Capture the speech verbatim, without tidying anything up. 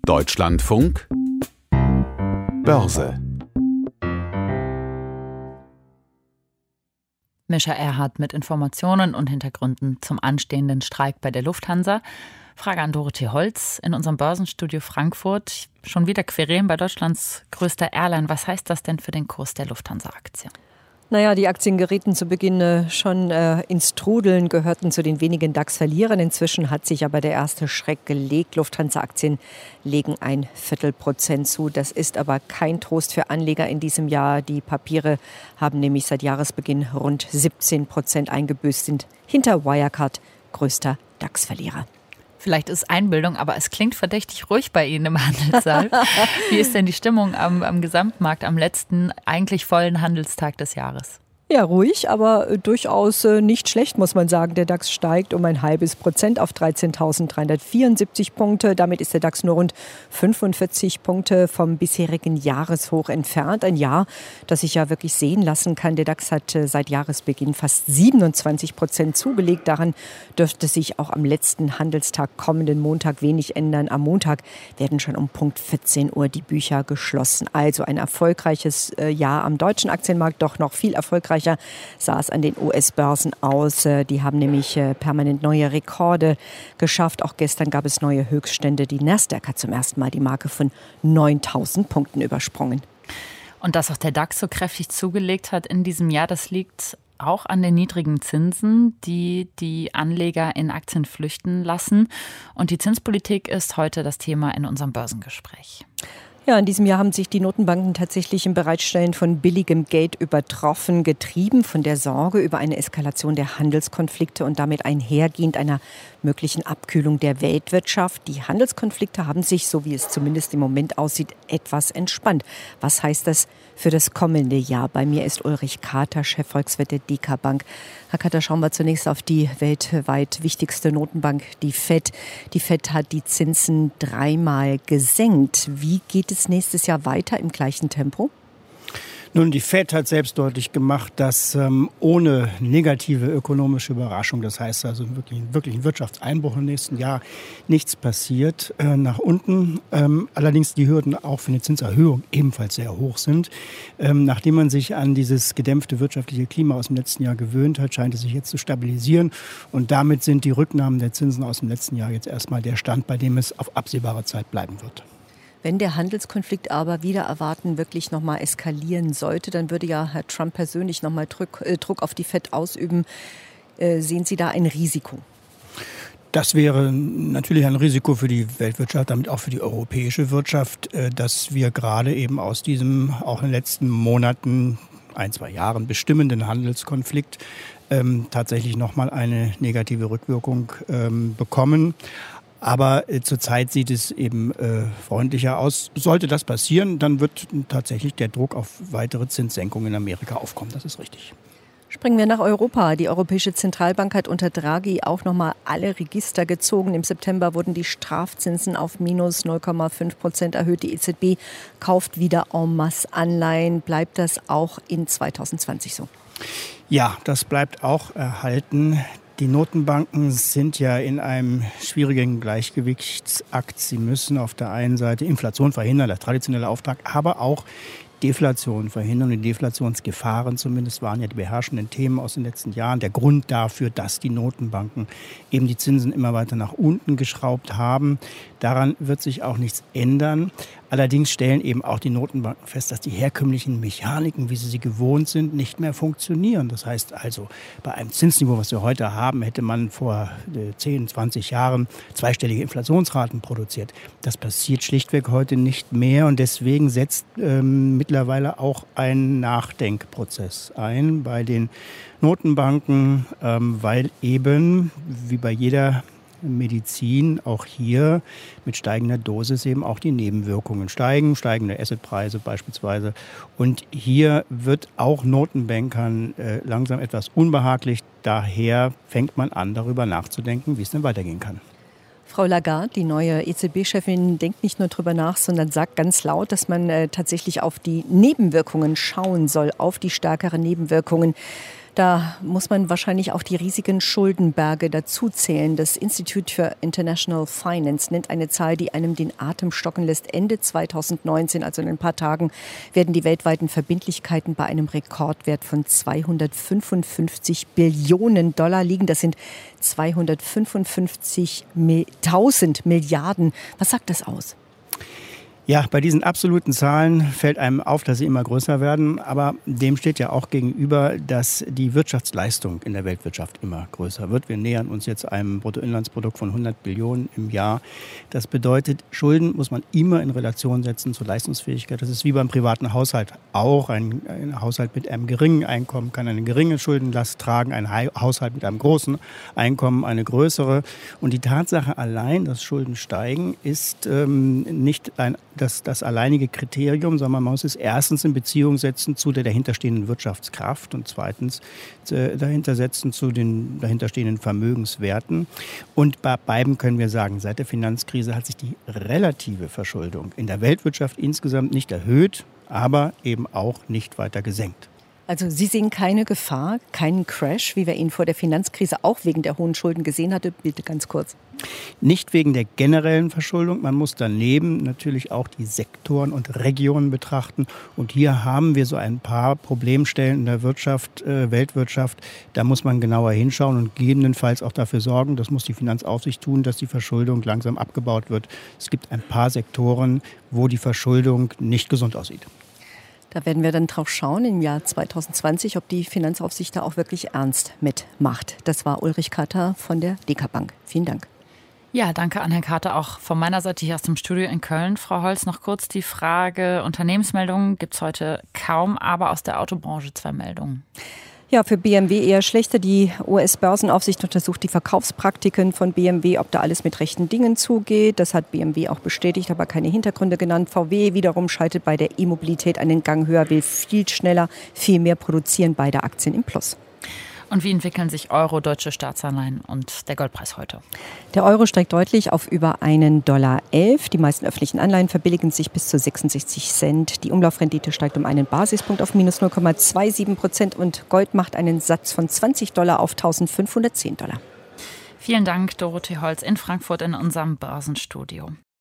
Deutschlandfunk Börse. Mischa Erhardt mit Informationen und Hintergründen zum anstehenden Streik bei der Lufthansa. Frage an Dorothee Holz in unserem Börsenstudio Frankfurt. Schon wieder Querelen bei Deutschlands größter Airline. Was heißt das denn für den Kurs der Lufthansa-Aktie? Naja, die Aktien gerieten zu Beginn äh, schon äh, ins Trudeln, gehörten zu den wenigen DAX-Verlierern. Inzwischen hat sich aber der erste Schreck gelegt. Lufthansa-Aktien legen ein Viertelprozent zu. Das ist aber kein Trost für Anleger in diesem Jahr. Die Papiere haben nämlich seit Jahresbeginn rund siebzehn Prozent eingebüßt, sind hinter Wirecard größter DAX-Verlierer. Vielleicht ist Einbildung, aber es klingt verdächtig ruhig bei Ihnen im Handelssaal. Wie ist denn die Stimmung am, am Gesamtmarkt am letzten, eigentlich vollen Handelstag des Jahres? Ja, ruhig, aber durchaus nicht schlecht, muss man sagen. Der DAX steigt um ein halbes Prozent auf dreizehntausenddreihundertvierundsiebzig Punkte. Damit ist der DAX nur rund fünfundvierzig Punkte vom bisherigen Jahreshoch entfernt. Ein Jahr, das sich ja wirklich sehen lassen kann. Der DAX hat seit Jahresbeginn fast siebenundzwanzig Prozent zugelegt. Daran dürfte sich auch am letzten Handelstag kommenden Montag wenig ändern. Am Montag werden schon um Punkt vierzehn Uhr die Bücher geschlossen. Also ein erfolgreiches Jahr am deutschen Aktienmarkt, doch noch viel erfolgreicher sah es an den U S-Börsen aus. Die haben nämlich permanent neue Rekorde geschafft. Auch gestern gab es neue Höchststände. Die Nasdaq hat zum ersten Mal die Marke von neuntausend Punkten übersprungen. Und dass auch der DAX so kräftig zugelegt hat in diesem Jahr, das liegt auch an den niedrigen Zinsen, die die Anleger in Aktien flüchten lassen. Und die Zinspolitik ist heute das Thema in unserem Börsengespräch. Ja, in diesem Jahr haben sich die Notenbanken tatsächlich im Bereitstellen von billigem Geld übertroffen, getrieben von der Sorge über eine Eskalation der Handelskonflikte und damit einhergehend einer möglichen Abkühlung der Weltwirtschaft. Die Handelskonflikte haben sich, so wie es zumindest im Moment aussieht, etwas entspannt. Was heißt das für das kommende Jahr? Bei mir ist Ulrich Kater, Chefvolkswirt der D K Bank. Herr Kater, schauen wir zunächst auf die weltweit wichtigste Notenbank, die Fed. Die Fed hat die Zinsen dreimal gesenkt. Wie geht es nächstes Jahr weiter im gleichen Tempo? Nun, die Fed hat selbst deutlich gemacht, dass ähm, ohne negative ökonomische Überraschung, das heißt also wirklich, wirklich ein Wirtschaftseinbruch im nächsten Jahr, nichts passiert äh, nach unten. Ähm, allerdings die Hürden auch für eine Zinserhöhung ebenfalls sehr hoch sind. Ähm, nachdem man sich an dieses gedämpfte wirtschaftliche Klima aus dem letzten Jahr gewöhnt hat, scheint es sich jetzt zu stabilisieren. Und damit sind die Rücknahmen der Zinsen aus dem letzten Jahr jetzt erstmal der Stand, bei dem es auf absehbare Zeit bleiben wird. Wenn der Handelskonflikt aber wieder erwarten wirklich noch mal eskalieren sollte, dann würde ja Herr Trump persönlich noch mal Druck, äh, Druck auf die Fed ausüben. Äh, sehen Sie da ein Risiko? Das wäre natürlich ein Risiko für die Weltwirtschaft, damit auch für die europäische Wirtschaft, äh, dass wir gerade eben aus diesem auch in den letzten Monaten, ein, zwei Jahren bestimmenden Handelskonflikt ähm, tatsächlich noch mal eine negative Rückwirkung ähm, bekommen. Aber äh, zurzeit sieht es eben äh, freundlicher aus. Sollte das passieren, dann wird tatsächlich der Druck auf weitere Zinssenkungen in Amerika aufkommen. Das ist richtig. Springen wir nach Europa. Die Europäische Zentralbank hat unter Draghi auch noch mal alle Register gezogen. Im September wurden die Strafzinsen auf minus null Komma fünf Prozent erhöht. Die E Z B kauft wieder en masse Anleihen. Bleibt das auch in zweitausendzwanzig so? Ja, das bleibt auch erhalten. Die Notenbanken sind ja in einem schwierigen Gleichgewichtsakt. Sie müssen auf der einen Seite Inflation verhindern, der traditionelle Auftrag, aber auch Deflation verhindern. Und die Deflationsgefahren zumindest waren ja die beherrschenden Themen aus den letzten Jahren. Der Grund dafür, dass die Notenbanken eben die Zinsen immer weiter nach unten geschraubt haben. Daran wird sich auch nichts ändern. Allerdings stellen eben auch die Notenbanken fest, dass die herkömmlichen Mechaniken, wie sie sie gewohnt sind, nicht mehr funktionieren. Das heißt also, bei einem Zinsniveau, was wir heute haben, hätte man vor zehn, zwanzig Jahren zweistellige Inflationsraten produziert. Das passiert schlichtweg heute nicht mehr und deswegen setzt ähm, mittlerweile auch ein Nachdenkprozess ein bei den Notenbanken, ähm, weil eben, wie bei jeder Medizin auch hier mit steigender Dosis eben auch die Nebenwirkungen steigen, steigende Assetpreise beispielsweise. Und hier wird auch Notenbankern äh, langsam etwas unbehaglich. Daher fängt man an, darüber nachzudenken, wie es denn weitergehen kann. Frau Lagarde, die neue E Z B-Chefin, denkt nicht nur drüber nach, sondern sagt ganz laut, dass man äh, tatsächlich auf die Nebenwirkungen schauen soll, auf die stärkeren Nebenwirkungen. Da muss man wahrscheinlich auch die riesigen Schuldenberge dazuzählen. Das Institute for International Finance nennt eine Zahl, die einem den Atem stocken lässt. Ende zweitausendneunzehn, also in ein paar Tagen, werden die weltweiten Verbindlichkeiten bei einem Rekordwert von zweihundertfünfundfünfzig Billionen Dollar liegen. Das sind zweihundertfünfundfünfzigtausend Milliarden. Was sagt das aus? Ja, bei diesen absoluten Zahlen fällt einem auf, dass sie immer größer werden. Aber dem steht ja auch gegenüber, dass die Wirtschaftsleistung in der Weltwirtschaft immer größer wird. Wir nähern uns jetzt einem Bruttoinlandsprodukt von hundert Billionen im Jahr. Das bedeutet, Schulden muss man immer in Relation setzen zur Leistungsfähigkeit. Das ist wie beim privaten Haushalt auch. Ein, ein Haushalt mit einem geringen Einkommen kann eine geringe Schuldenlast tragen. Ein Haushalt mit einem großen Einkommen eine größere. Und die Tatsache allein, dass Schulden steigen, ist ähm, nicht ein Das, das alleinige Kriterium, sondern man muss es erstens in Beziehung setzen zu der dahinterstehenden Wirtschaftskraft und zweitens äh, dahinter setzen zu den dahinterstehenden Vermögenswerten. Und bei beiden können wir sagen, seit der Finanzkrise hat sich die relative Verschuldung in der Weltwirtschaft insgesamt nicht erhöht, aber eben auch nicht weiter gesenkt. Also Sie sehen keine Gefahr, keinen Crash, wie wir ihn vor der Finanzkrise auch wegen der hohen Schulden gesehen hatten? Bitte ganz kurz. Nicht wegen der generellen Verschuldung. Man muss daneben natürlich auch die Sektoren und Regionen betrachten. Und hier haben wir so ein paar Problemstellen in der Wirtschaft, äh, Weltwirtschaft. Da muss man genauer hinschauen und gegebenenfalls auch dafür sorgen, das muss die Finanzaufsicht tun, dass die Verschuldung langsam abgebaut wird. Es gibt ein paar Sektoren, wo die Verschuldung nicht gesund aussieht. Da werden wir dann drauf schauen im Jahr zweitausendzwanzig, ob die Finanzaufsicht da auch wirklich ernst mitmacht. Das war Ulrich Kater von der D K Bank. Vielen Dank. Ja, danke an Herrn Kater auch von meiner Seite hier aus dem Studio in Köln. Frau Holz, noch kurz die Frage, Unternehmensmeldungen gibt es heute kaum, aber aus der Autobranche zwei Meldungen. Ja, für B M W eher schlechter. Die U S-Börsenaufsicht untersucht die Verkaufspraktiken von B M W, ob da alles mit rechten Dingen zugeht. Das hat B M W auch bestätigt, aber keine Hintergründe genannt. V W wiederum schaltet bei der E-Mobilität einen Gang höher, will viel schneller, viel mehr produzieren, beide Aktien im Plus. Und wie entwickeln sich Euro, deutsche Staatsanleihen und der Goldpreis heute? Der Euro steigt deutlich auf über einen Dollar elf. Die meisten öffentlichen Anleihen verbilligen sich bis zu sechsundsechzig Cent. Die Umlaufrendite steigt um einen Basispunkt auf minus null Komma siebenundzwanzig Prozent und Gold macht einen Satz von zwanzig Dollar auf eintausendfünfhundertzehn Dollar. Vielen Dank, Dorothee Holz in Frankfurt in unserem Börsenstudio.